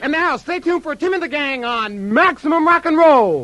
And now, stay tuned for Tim and the Gang on Maximum Rock and Roll.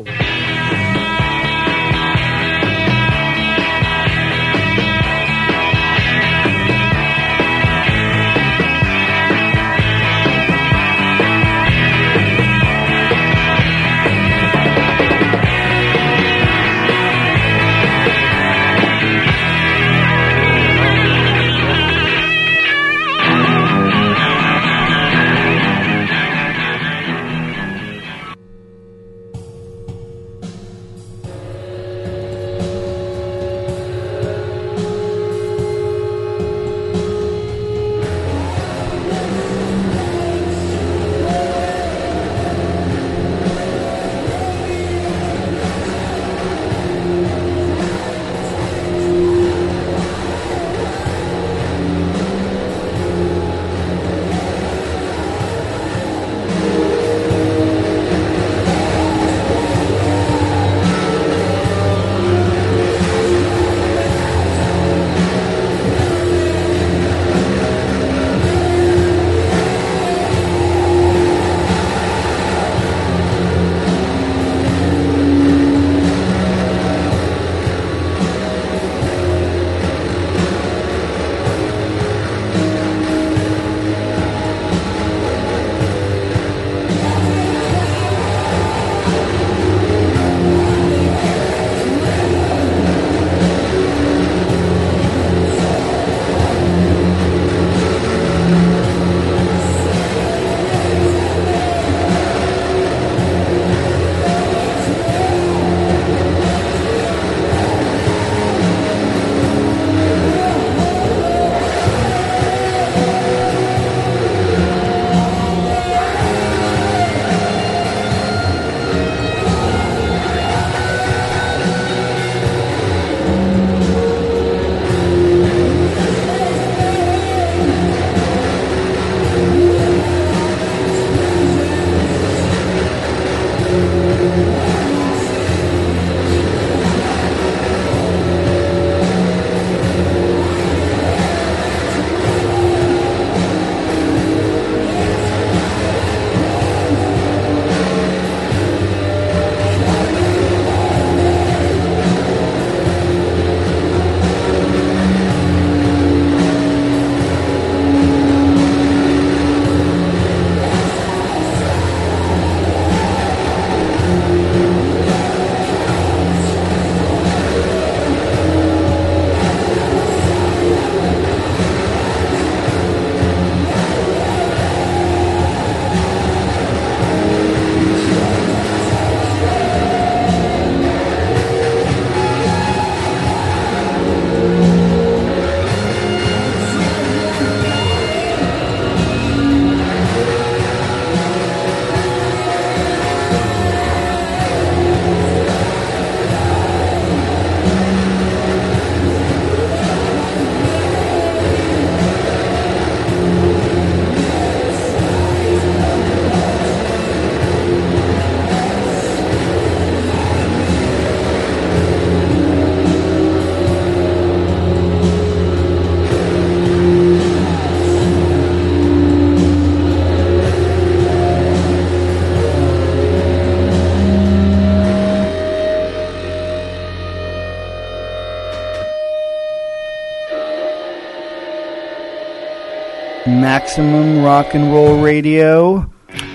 Maximum Rock and Roll Radio.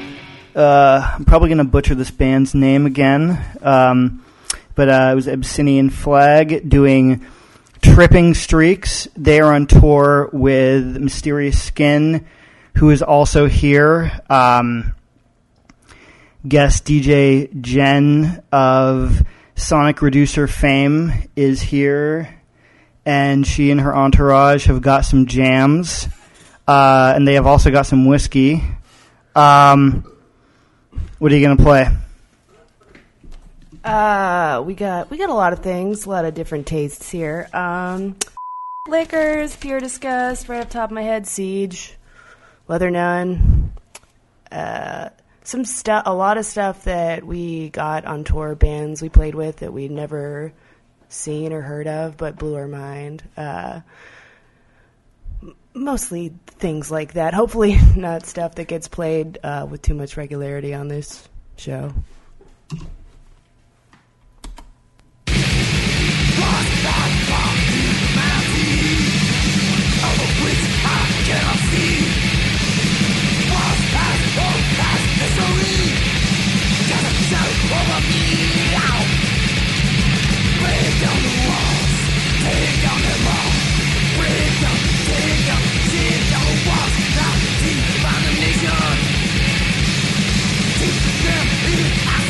I'm probably going to butcher this band's name again, but it was Abyssinian Flag doing Tripping Streaks. They are on tour with Mysterious Skin, who is also here. Guest DJ Jen of Sonic Reducer fame is here, and she and her entourage have got some jams, and they have also got some whiskey. What are you going to play? We got a lot of things, a lot of different tastes here. Liquors, Pure Disgust, right off the top of my head, Siege, Leather Nun, some stuff, a lot of stuff that we got on tour, bands we played with that we'd never seen or heard of, but blew our mind. Mostly things like that. Hopefully not stuff that gets played with too much regularity on this show. Them,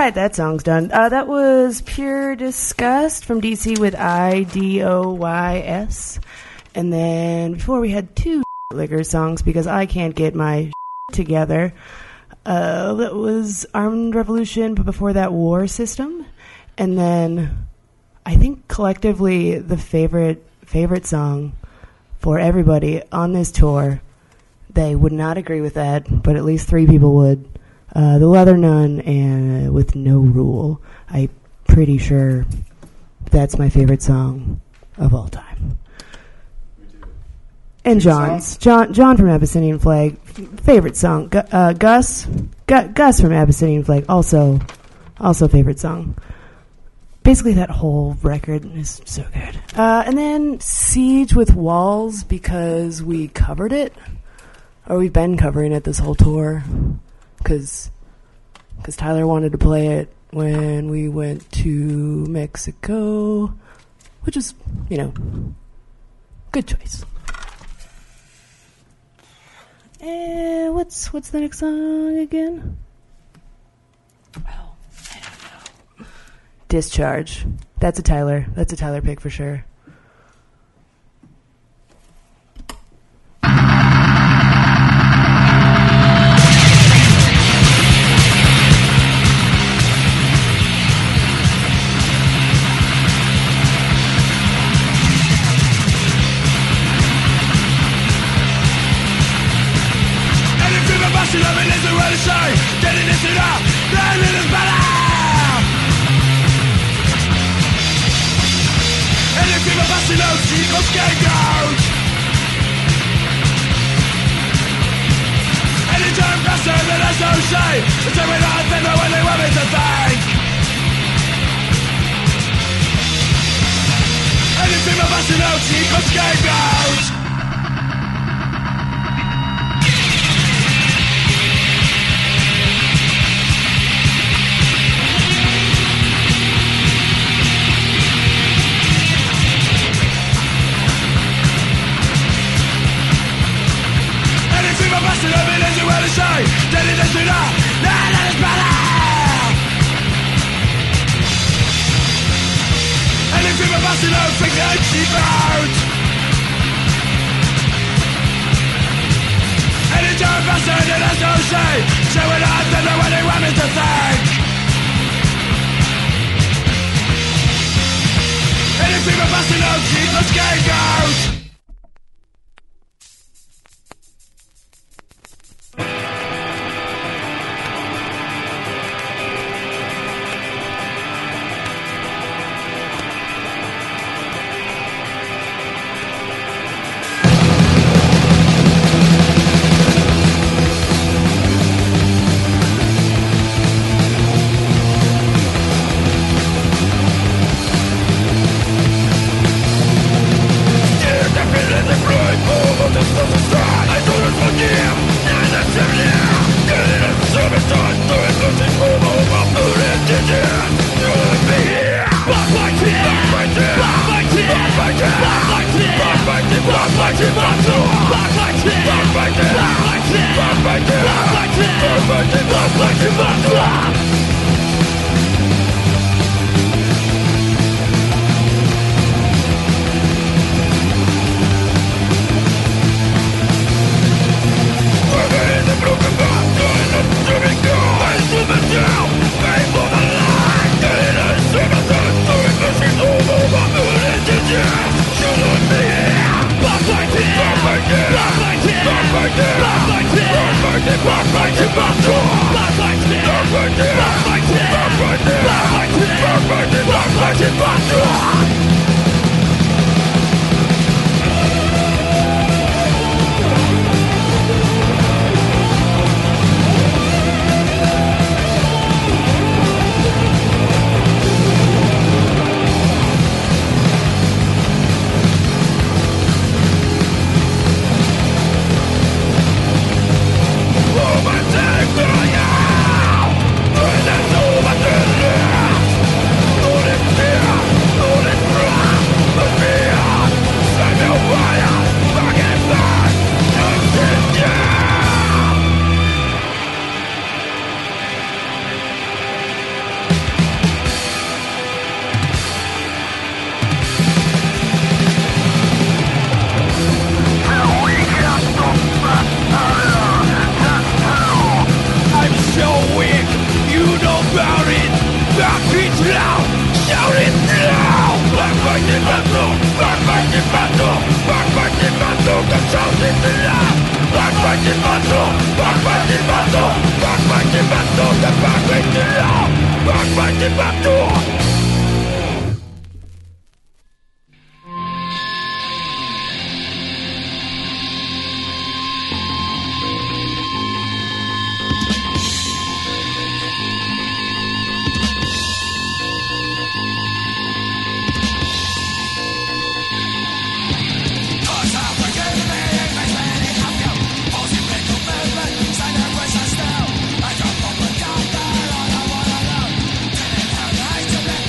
right, that song's done. That was Pure Disgust from DC with IDOYS. And then before we had two liquor songs because I can't get my together. That was Armed Revolution, but before that, War System. And then I think collectively the favorite song for everybody on this tour, they would not agree with that, but at least three people would. The Leather Nun and With No Rule. I'm pretty sure that's my favorite song of all time. And John's. John from Abyssinian Flag, favorite song. Gus from Abyssinian Flag, also favorite song. Basically, that whole record is so good. And then Siege with Walls, because we covered it, or we've been covering it this whole tour, because Tyler wanted to play it when we went to Mexico, which is, good choice. And what's the next song again? Oh, I don't know. Discharge. That's a Tyler pick for sure. Dear Still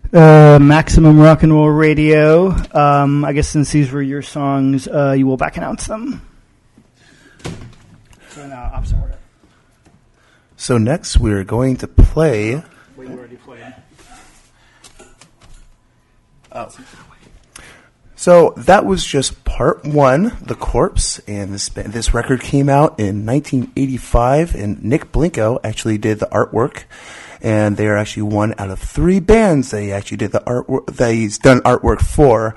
Maximum Rock and Roll Radio. I guess since these were your songs, you will back announce them. So in opposite order. So next we're going to play... Wait, you already played. Oh. So that was just part one, The Corpse, and this record came out in 1985, and Nick Blinko actually did the artwork, and they are actually one out of three bands that he actually did the artwork that he's done artwork for.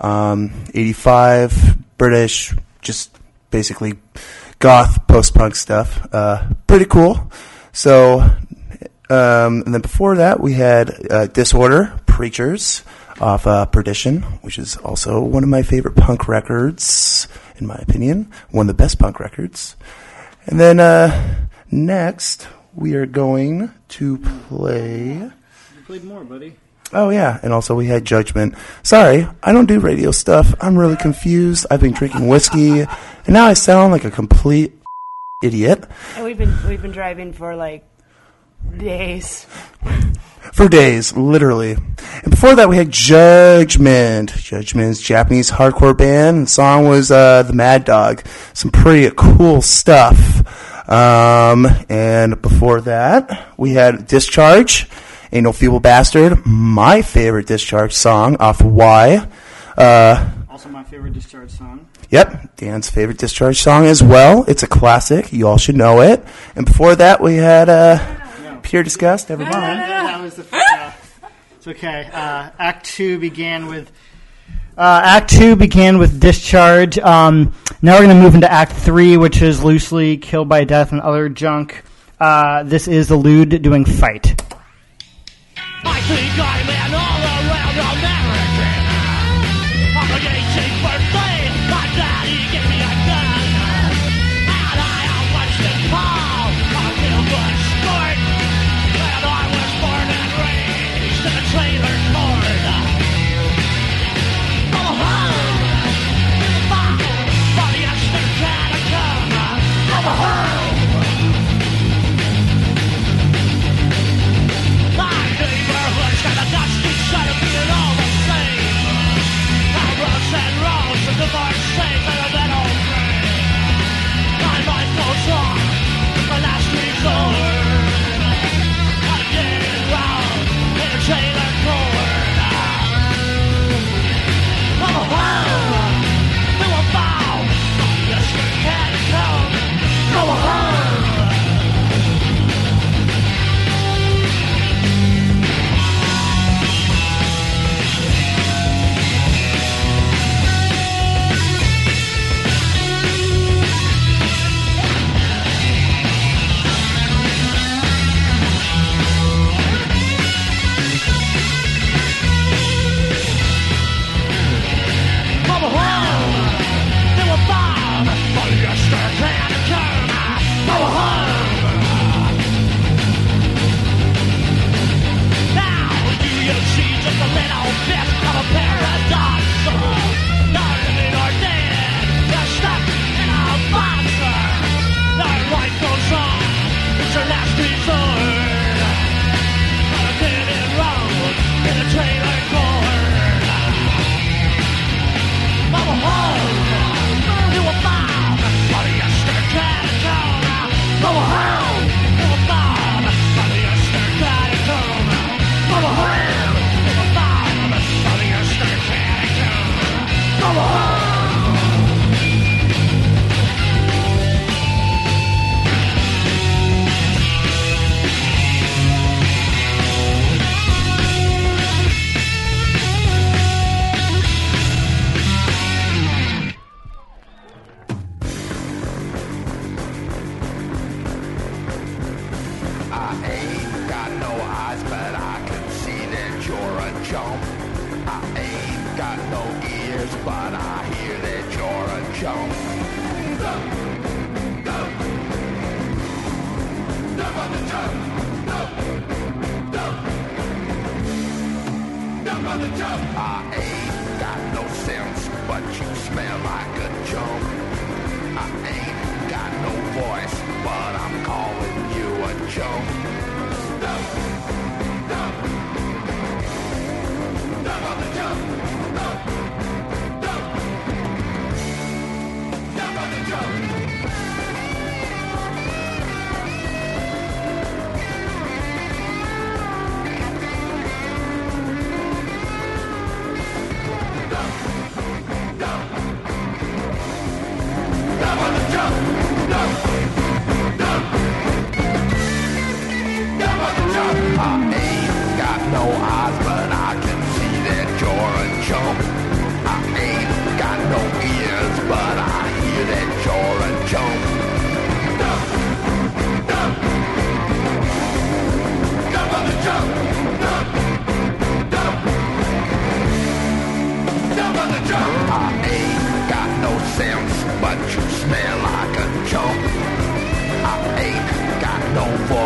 85, British, just basically goth post-punk stuff. Pretty cool. So, and then before that we had Disorder, Preachers, off Perdition, which is also one of my favorite punk records, in my opinion. One of the best punk records. And then next, we are going to play... You played more, buddy. Oh, yeah, and also we had Judgment. Sorry, I don't do radio stuff. I'm really confused. I've been drinking whiskey, and now I sound like a complete idiot. And we've been driving for, like, days. For days, literally. And before that, we had Judgment. Judgment's Japanese hardcore band. The song was The Mad Dog. Some pretty cool stuff. And before that, we had Discharge, Ain't No Feeble Bastard. My favorite Discharge song off of Y. Also my favorite Discharge song. Yep, Dan's favorite Discharge song as well. It's a classic. You all should know it. And before that, we had... Pure Disgust, never mind. That was the it's okay. Act 2 began with Discharge. Now we're going to move into Act 3, which is loosely Killed by Death and Other Junk. This is the Lewd doing Fight. I think I'm an all-around American. On my 18th birthday, my daddy gave me a gun. And I watched it fall, a real good sport. And I was born and raised in a trailer court. Oh, for the Esther catacomb. Oh, my neighborhood's got a dusty shut of being all the same. Roads and roads of divorce safe and a metal frame. My life goes on, my last resort. I get around in a trailer court. Oh, to a bow, yes, you can't come. Oh,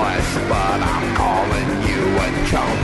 voice, but I'm calling you a chump.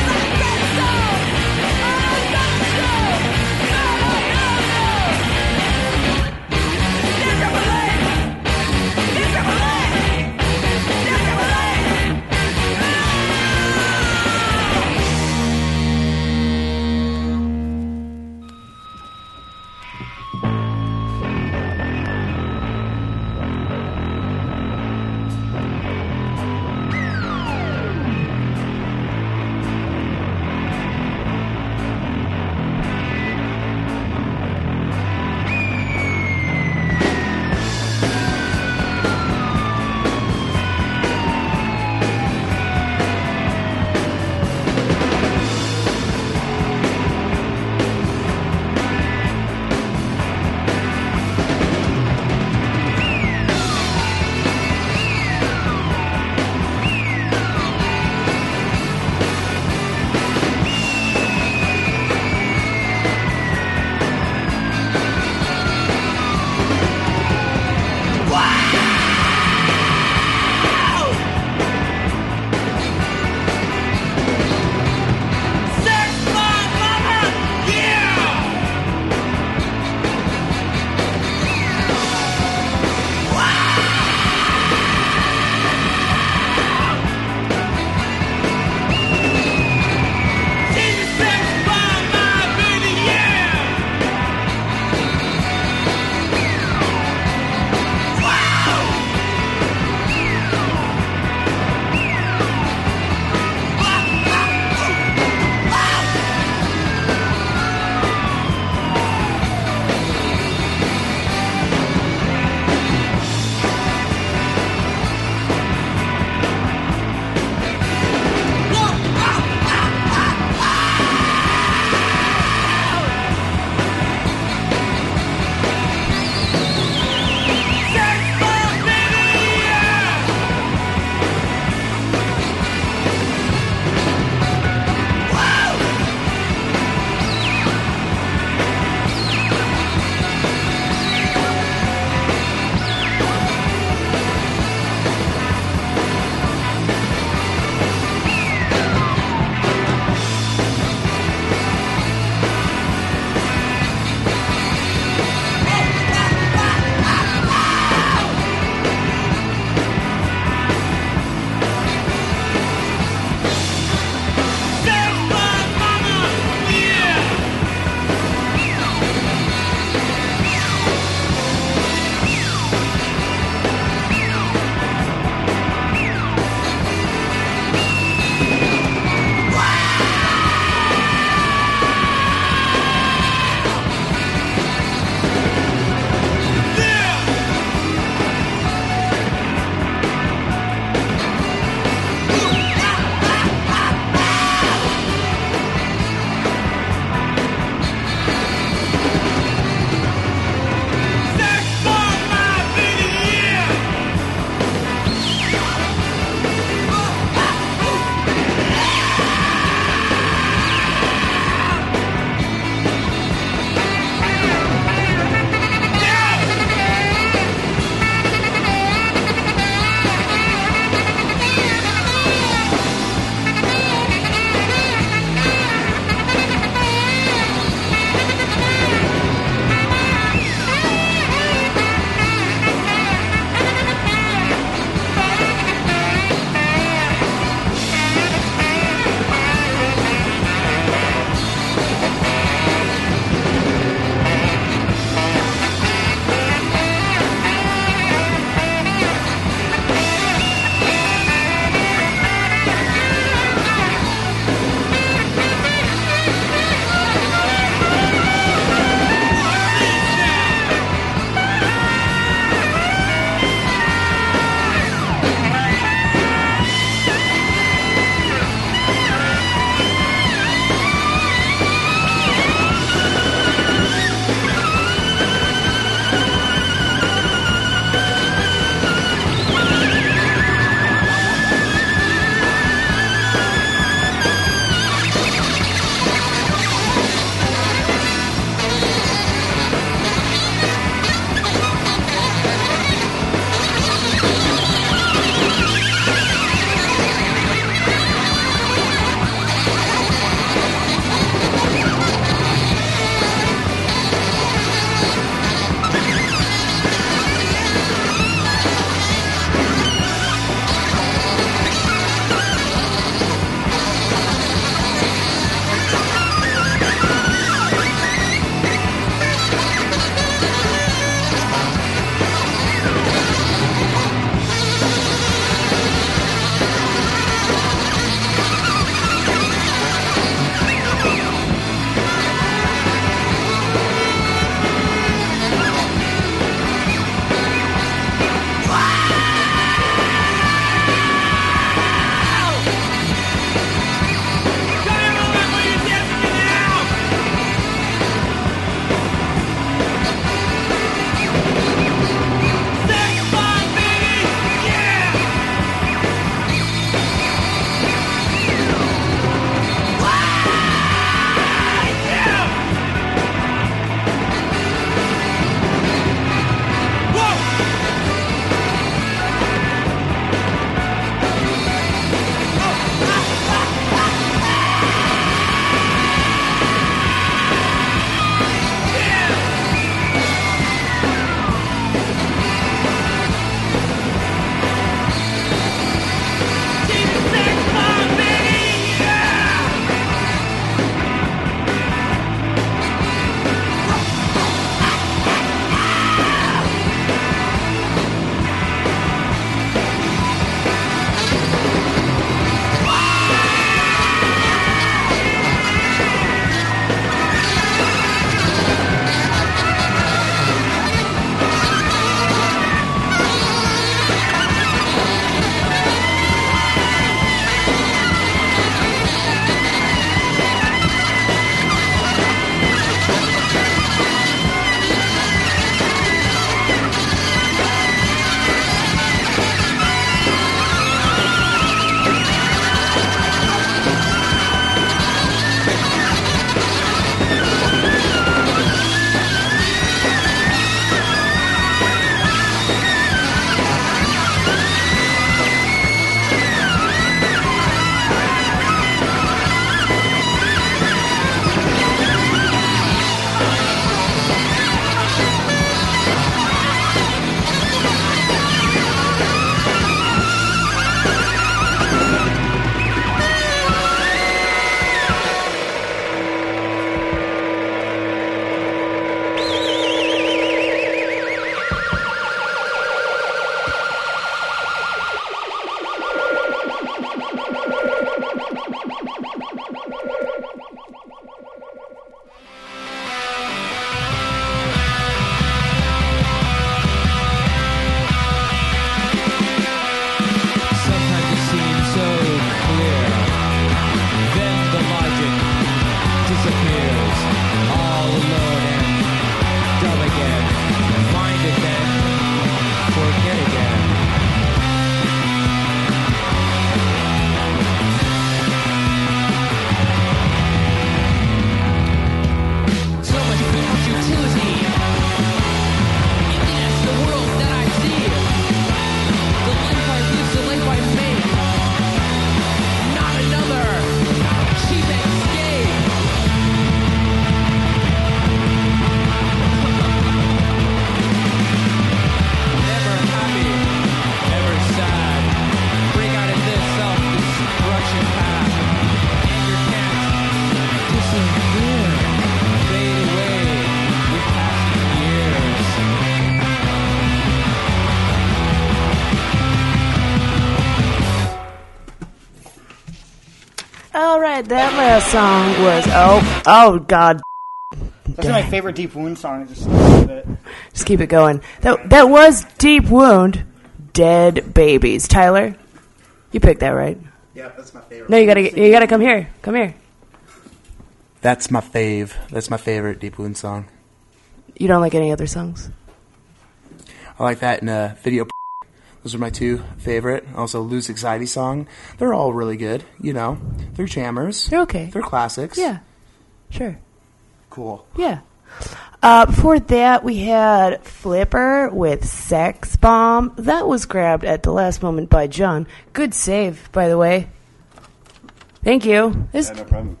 All right, that last song was oh god. That's my favorite Deep Wound song. Just keep it going. That was Deep Wound, Dead Babies. Tyler, you picked that, right? Yeah, that's my favorite. No, you gotta come here. Come here. That's my fave. That's my favorite Deep Wound song. You don't like any other songs? I like that in Video. Those are my two favorite. Also, Lose Anxiety song. They're all really good. You know, they're jammers. They're okay. They're classics. Yeah, sure. Cool. Yeah. Before that, we had Flipper with Sex Bomb. That was grabbed at the last moment by John. Good save, by the way. Thank you. Yeah, no problem.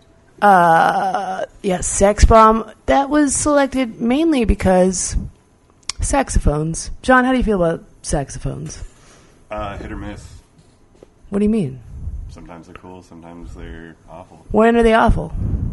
Yeah, Sex Bomb. That was selected mainly because saxophones. John, how do you feel about saxophones? Hit or miss. What do you mean? Sometimes they're cool, sometimes they're awful. When are they awful?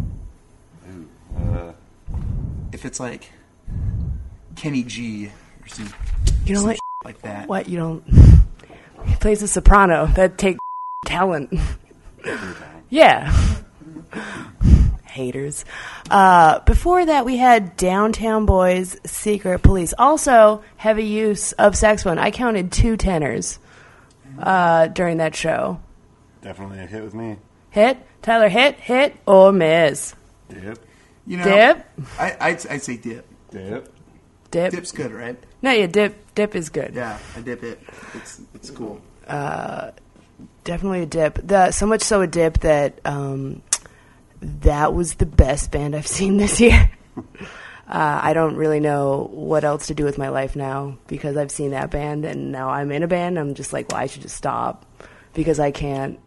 Ooh, If it's like Kenny G or some, You don't some like like that. what? You don't. He plays the soprano. That takes talent. Yeah. Haters. Before that, we had Downtown Boys, Secret Police. Also, heavy use of saxophone. I counted 2 tenors during that show. definitely a hit with me. Hit? Tyler, hit, or miss? Dip. You know, Dip? I'd say dip. Dip. Dip? Dip's good, right? No, yeah, dip is good. Yeah, I dip it. It's cool. Definitely a dip. So much so a dip that that was the best band I've seen this year. I don't really know what else to do with my life now because I've seen that band and now I'm in a band. I'm just like, well, I should just stop because I can't.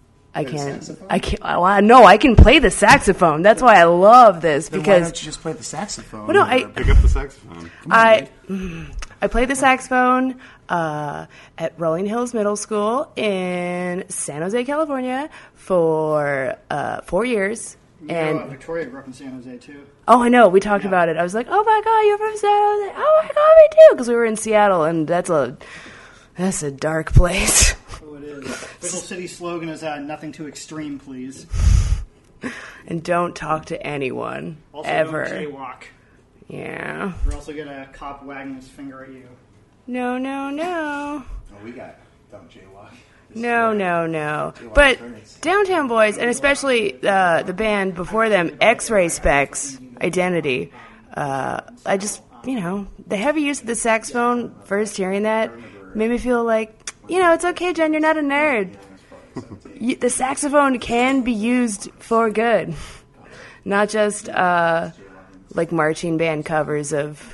No, I can play the saxophone. That's why I love this Then because why don't you just play the saxophone? Well, no, Pick up the saxophone. I played the saxophone at Rolling Hills Middle School in San Jose, California for 4 years. And Victoria grew up in San Jose too. oh, I know. We talked about it. I was like, "Oh my god, you're from San Jose!" Oh my god, me too. Because we were in Seattle, and that's a dark place. Oh, it is. Official city slogan is "Nothing too extreme, please." And don't talk to anyone Also, ever. don't jaywalk. Yeah. Or else you'll get a cop wagging his finger at you. No. Oh, we got Don't Jaywalk. No. But Downtown Boys, and especially the band before them, X-Ray Specs, Identity, I just, the heavy use of the saxophone, first hearing that, made me feel like, it's okay, Jen, you're not a nerd. The saxophone can be used for good. Not just, like marching band covers of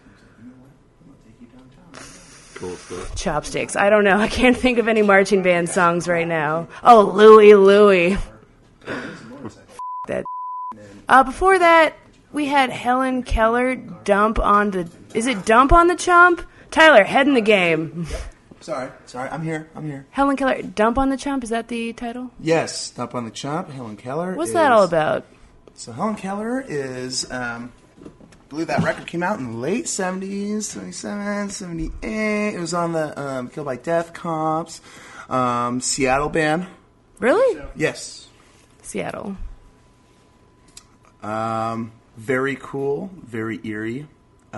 Cool stuff. Chopsticks. I don't know. I can't think of any marching band songs right now. Oh, Louie. That. Before that, we had Helen Keller, Dump on the... Is it Dump on the Chump? Tyler, head in the game. Sorry, I'm here. Helen Keller, Dump on the Chump, is that the title? Yes, Dump on the Chump, Helen Keller. What's that all about? So Helen Keller is, I believe that record came out in the late 70s, 77, 78. It was on the Kill by Death comps. Seattle band. Really? Yes. Seattle. Very cool, very eerie.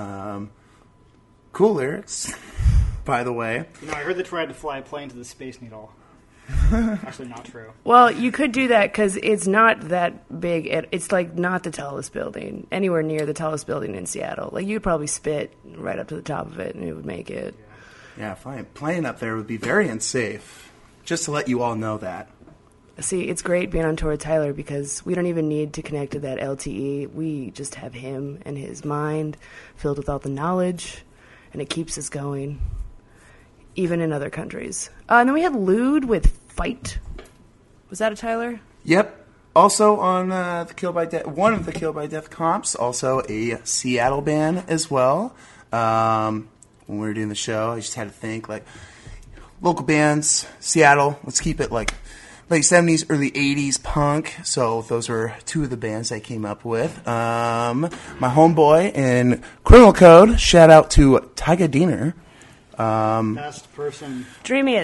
Cool lyrics, by the way. I heard they tried to fly a plane to the Space Needle. Actually, not true. Well, you could do that because it's not that big. It's like not the tallest building, anywhere near the tallest building in Seattle. Like you'd probably spit right up to the top of it and it would make it. Yeah, fine. Playing up there would be very unsafe. Just to let you all know that. See, it's great being on tour with Tyler because we don't even need to connect to that LTE. We just have him and his mind filled with all the knowledge, and it keeps us going, even in other countries. And then we had Lewd with Fight. Was that a Tyler? Yep. Also on the Kill by Death, one of the Kill by Death comps, also a Seattle band as well. When we were doing the show, I just had to think, like, local bands, Seattle, let's keep it, like, late 70s, early 80s punk. So those were two of the bands I came up with. My homeboy in Criminal Code, shout out to Tyga Diener. Best person. Dreamiest.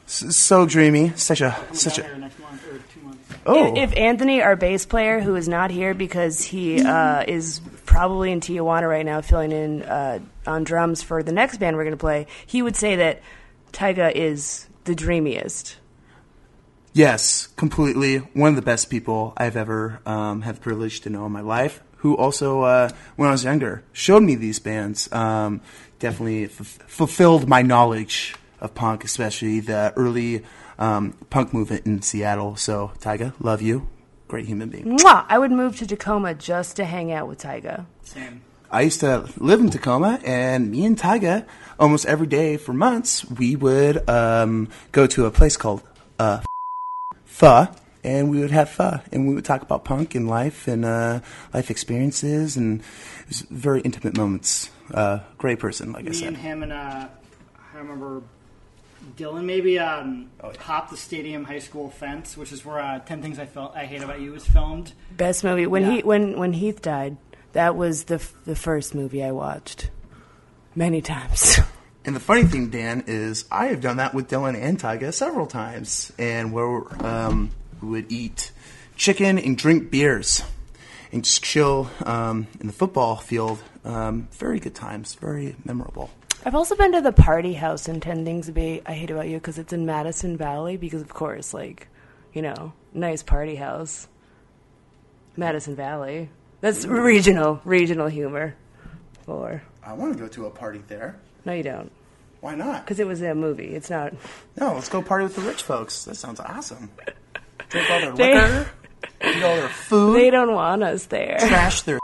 So dreamy. Such a. next month or 2 months. Oh. If Anthony, our bass player, who is not here because he is probably in Tijuana right now filling in on drums for the next band we're going to play, he would say that Tyga is the dreamiest. Yes, completely. One of the best people I've ever had the privilege to know in my life. Who also, when I was younger, showed me these bands. Definitely fulfilled my knowledge of punk, especially the early punk movement in Seattle. So, Tyga, love you. Great human being. Mwah! I would move to Tacoma just to hang out with Tyga. Same. I used to live in Tacoma, and me and Tyga, almost every day for months, we would go to a place called Pho, and we would have pho, and we would talk about punk and life life experiences, and it was very intimate moments. Great person, like I Me said. and him and I remember Dylan maybe hopped the Stadium High School fence, which is where 10 Things I Hate About You was filmed. Best movie. When Yeah. when Heath died, that was the first movie I watched many times. And the funny thing, Dan, is I have done that with Dylan and Tyga several times, and where we would eat chicken and drink beers and just chill in the football field. Very good times, very memorable. I've also been to the Party House in 10 Things I Hate About You because it's in Madison Valley because, of course, nice party house. Madison Valley. That's regional humor. I want to go to a party there. No, you don't. Why not? Because it was a movie. It's not. No, let's go party with the rich folks. That sounds awesome. Drink all their They- liquor, eat all their food, They don't want us there. trash their.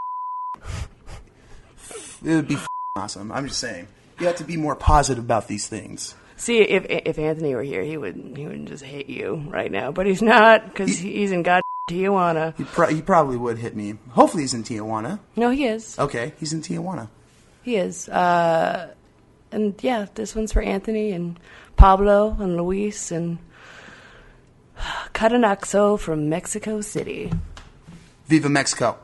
It would be awesome. I'm just saying. You have to be more positive about these things. See, if Anthony were here, he would just hate you right now. But he's not because he's in God Tijuana. He probably would hit me. Hopefully he's in Tijuana. No, he is. Okay, he's in Tijuana. He is. And yeah, this one's for Anthony and Pablo and Luis and Catanaxo from Mexico City. Viva Mexico.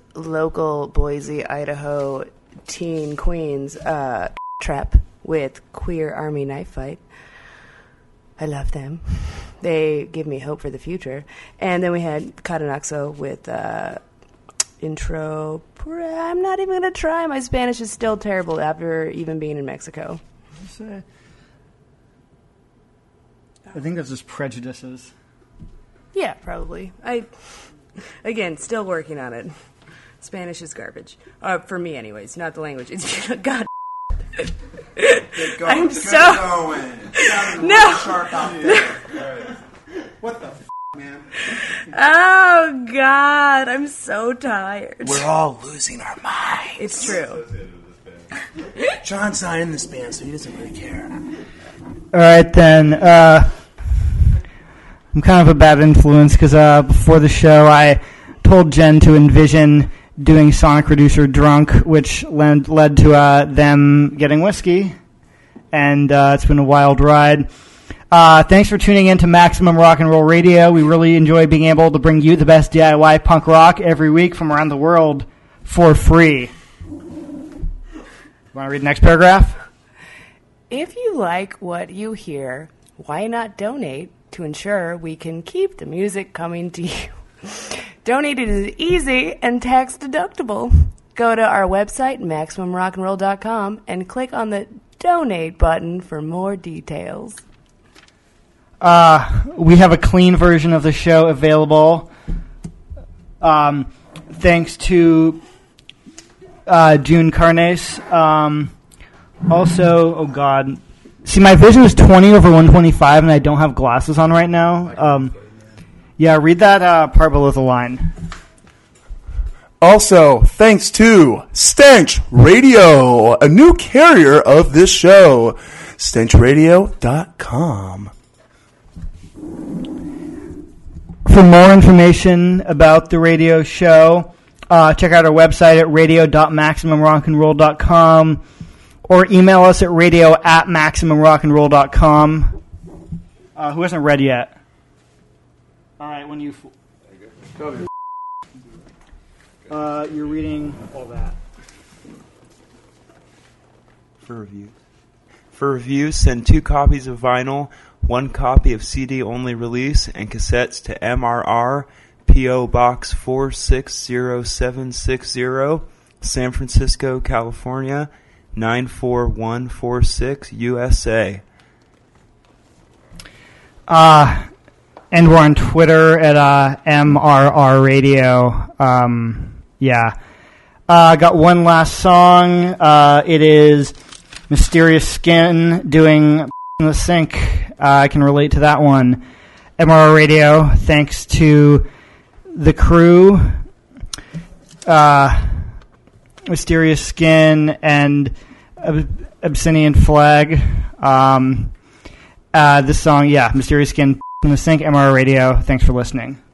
local Boise, Idaho teen queens, Trap with Queer Army Knife Fight. I love them. They give me hope for the future. And then we had Katanaxo with intro. I'm not even going to try. My Spanish is still terrible after even being in Mexico. I think that's just prejudices. Yeah, probably. Again, still working on it. Spanish is garbage. For me, anyways. Not the language. It's God. I'm so... No! What the man? Oh, God. I'm so tired. We're all losing our minds. It's true. John's not in this band, so he doesn't really care. All right, then. I'm kind of a bad influence because before the show, I told Jen to envision doing Sonic Reducer drunk, which led to them getting whiskey, and it's been a wild ride. Thanks for tuning in to Maximum Rock and Roll Radio. We really enjoy being able to bring you the best DIY punk rock every week from around the world for free. Want to read the next paragraph? If you like what you hear, why not donate to ensure we can keep the music coming to you? Donating is easy and tax deductible. Go to our website, MaximumRockandRoll.com, and click on the donate button for more details. We have a clean version of the show available. Thanks to June Carnes. Also, oh God. See, my vision is 20/125, and I don't have glasses on right now. Yeah, read that part below the line. Also, thanks to Stench Radio, a new carrier of this show, StenchRadio.com. For more information about the radio show, check out our website at radio.maximumrockandroll.com or email us at radio@maximumrockandroll.com. Who hasn't read yet? All right, when you... you're reading all that. For reviews, send 2 copies of vinyl, 1 copy of CD-only release, and cassettes to MRR, P.O. Box 460760, San Francisco, California, 94146, USA. And we're on Twitter at MRR Radio. Yeah. Got one last song. It is Mysterious Skin doing in the Sink. I can relate to that one. MRR Radio, thanks to the crew, Mysterious Skin, and Abyssinian Flag. This song, yeah, Mysterious Skin in the Sink, MRR Radio. Thanks for listening.